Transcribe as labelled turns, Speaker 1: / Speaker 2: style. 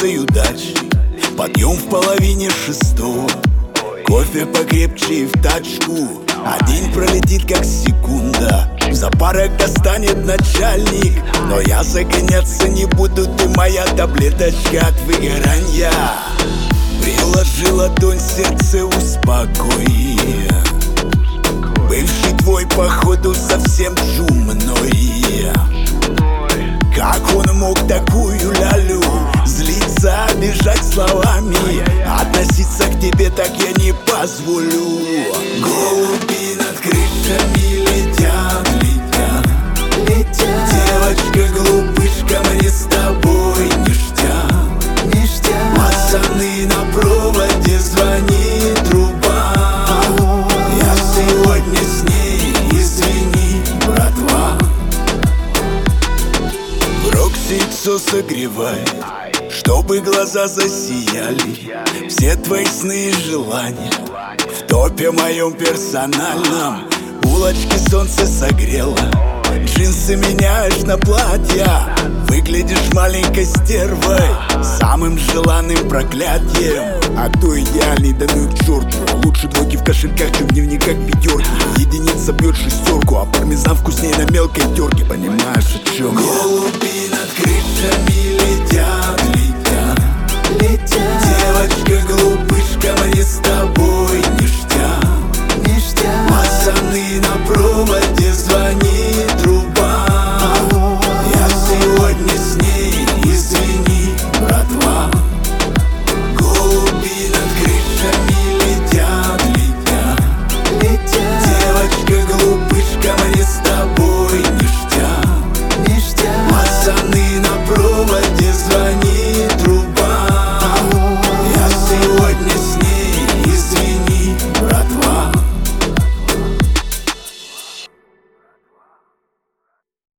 Speaker 1: порцией удачи. Подъем в половине шестого, кофе покрепче и в тачку. А день пролетит как секунда, за парок достанет начальник. Но я загоняться не буду, ты моя таблеточка от выгорания. Приложи ладонь, сердце успокой. Бывший твой походу совсем чумной. Как он мог такую лялю злиться, обижать словами? Относиться к тебе так я не позволю. Голуби над крышами летят, летят, летят. Девочка, глупышка, мне с тобой ништяк, ништяк. Пацаны на проводе, звонит труба. Я сегодня с ней, извини, братва. Все согревает, чтобы глаза засияли. Все твои сны и желания в топе моем персональном. Булочки солнце согрело, джинсы меняешь на платья. Выглядишь маленькой стервой, самым желанным проклятием. А кто идеальный, да ну и к черту. Лучше двойки в кошельках, чем в дневниках пятерки. Единица бьет шестерку, а пармезан вкуснее на мелкой терке. Понимаешь, о чем я? Голуби над крышами летят, летят, летят. Девочка, глупышка, мне с тобой ништяк, ништяк. Пацаны на проводе, звонит труба. Я сегодня с ней,